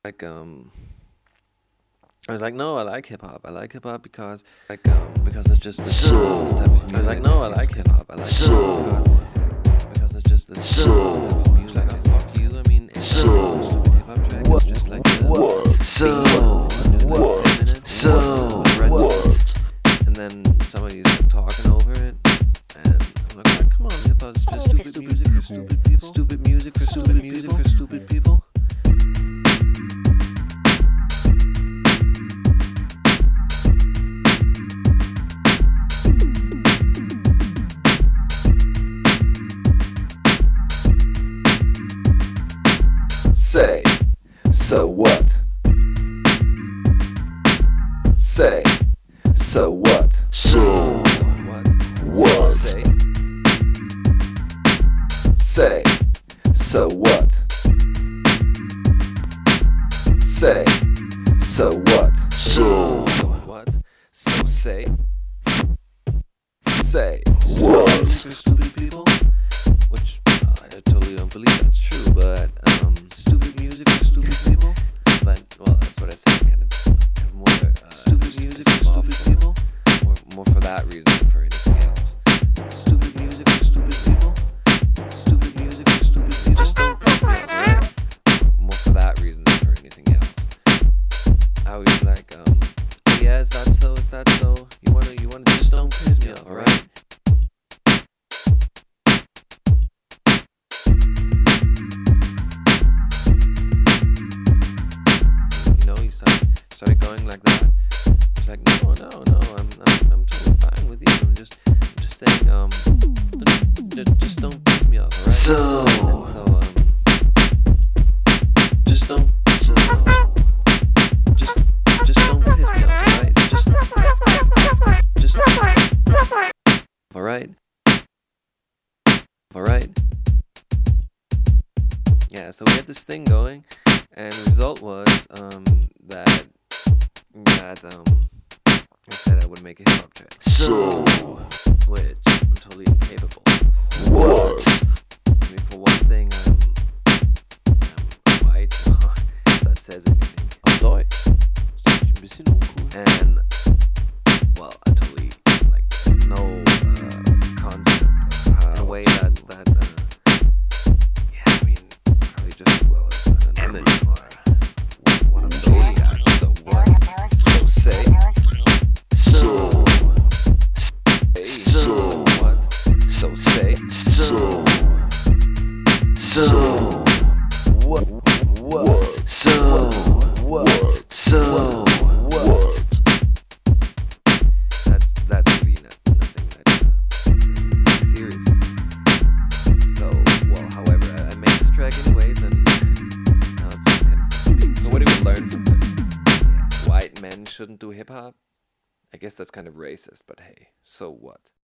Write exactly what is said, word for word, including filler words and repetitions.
like um I was like, no, I like hip hop. I like hip hop because like um because it's just this, So, this type of music. I was like, no, I like hip hop. I like So, hip hop because because it's just this, So, this type of music. Like, oh, fuck you. I mean, it's So, like a stupid hip hop track. It's just like the what? So, what? ten minutes, So, red what? joint, and then somebody's like talking over it, and I'm like, come on, hip hop is just stupid music for stupid people. Stupid music for stupid music for stupid people. Say, so what? Say, so what? So, What? What? Say. say, so what? Say, so what? So, What? So say. say, What? what? For stupid people? Which uh, I totally don't believe that's true, but um, stupid music for stupid people. But well, that's what I said. Kind of, kind of more uh, stupid music for stupid people. More, more for that reason than for anything else. Stupid music for stupid people. Stupid music for stupid people. Yeah, right? More for that reason than for anything else. I was like, um, oh yeah, is that so? Is that so? You wanna, you wanna just don't piss me off, alright? You know, he started, started going like that. I was like, no, no, no, I'm, I'm, I'm totally fine with you. I'm just, I'm just saying, um, just, just don't piss me off, alright? So, And so, um, just don't, so, just, just don't piss me off, alright? Just, just, alright? Alright? Yeah, so we had this thing going, and the result was, um, that, that, um, I said I would make a hip hop track, so, which I'm totally incapable of. what? I mean, for one thing, I'm, I'm white, well, if that says anything. I'm Deutsch. Ein bisschen uncool. And, well, I totally, like, no, uh, concept of how, in a way that, that, uh, yeah, I mean, probably just as well as an Eminem or one of those guys. So what? So say, So, hey, So, so what? So say, so, so, what? What? So, what? So, what? that's, that's really not, nothing that, uh, that take seriously. So, well, however, I, I made this track anyways, and now it's just kind of, so what do we learn from this? Yeah, white men shouldn't do hip hop? I guess that's kind of racist, but hey, so what?